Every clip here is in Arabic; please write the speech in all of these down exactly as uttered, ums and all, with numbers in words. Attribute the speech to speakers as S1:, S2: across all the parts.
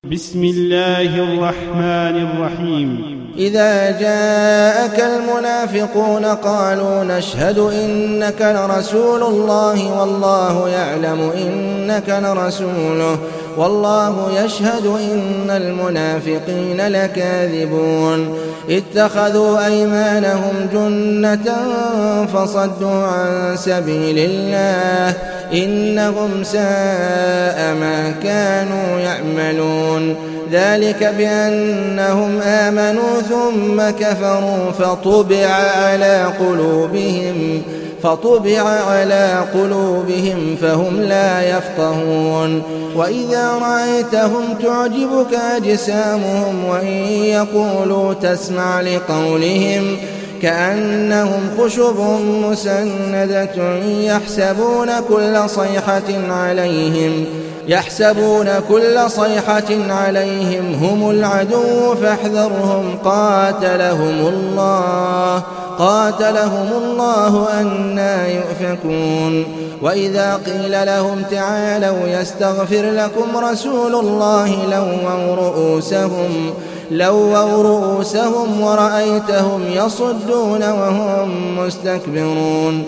S1: بسم الله الرحمن الرحيم.
S2: إذا جاءك المنافقون قالوا نشهد إنك لرسول الله والله يعلم إنك لرسوله والله يشهد إن المنافقين لكاذبون. اتخذوا أيمانهم جنة فصدوا عن سبيل الله إنهم ساء ما كانوا يعملون. ذلك بأنهم آمنوا ثم كفروا فطبع على قلوبهم فطبع على قلوبهم فهم لا يفقهون. وإذا رأيتهم تعجبك أجسامهم وإن يقولوا تسمع لقولهم كأنهم خشب مسندة يحسبون كل صيحة عليهم يحسبون كل صيحة عليهم هم العدو فاحذرهم قاتلهم الله قاتلهم الله أنى يؤفكون. وإذا قيل لهم تعالوا يستغفر لكم رسول الله لووا رؤوسهم لووا رؤوسهم ورأيتهم يصدون وهم مستكبرون.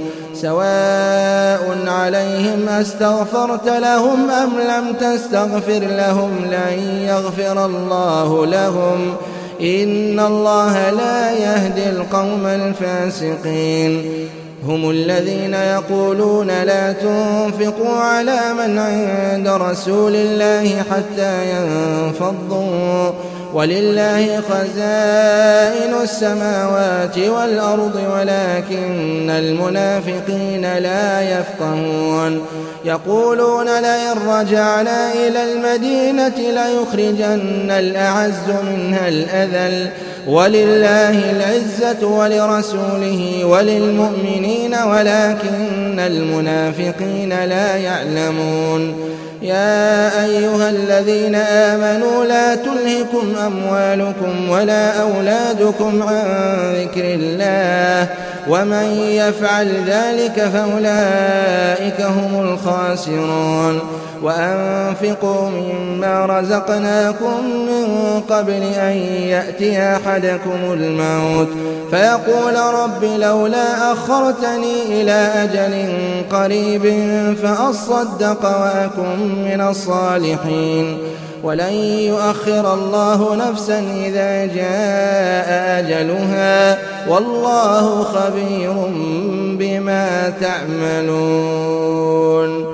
S2: سواء عليهم أستغفرت لهم أم لم تستغفر لهم لن يغفر الله لهم إن الله لا يهدي القوم الفاسقين. هم الذين يقولون لا تنفقوا على من عند رسول الله حتى ينفضوا ولله خزائن السماوات والأرض ولكن المنافقين لا يفقهون. يقولون لئن رجعنا إلى المدينة ليخرجن الأعز منها الأذل ولله العزة ولرسوله وللمؤمنين ولكن المنافقين لا يعلمون. يا أيها الذين آمنوا لا تلهكم أموالكم ولا أولادكم عن ذكر الله ومن يفعل ذلك فأولئك هم الخاسرون. وأنفقوا مما رزقناكم من قبل أن يأتي أحدكم الموت فيقول رب لولا أخرتني إلى أجل قريب فأصدق وأكن من الصالحين ولن يؤخر الله نفسا إذا جاء أجلها والله خبير بما تعملون.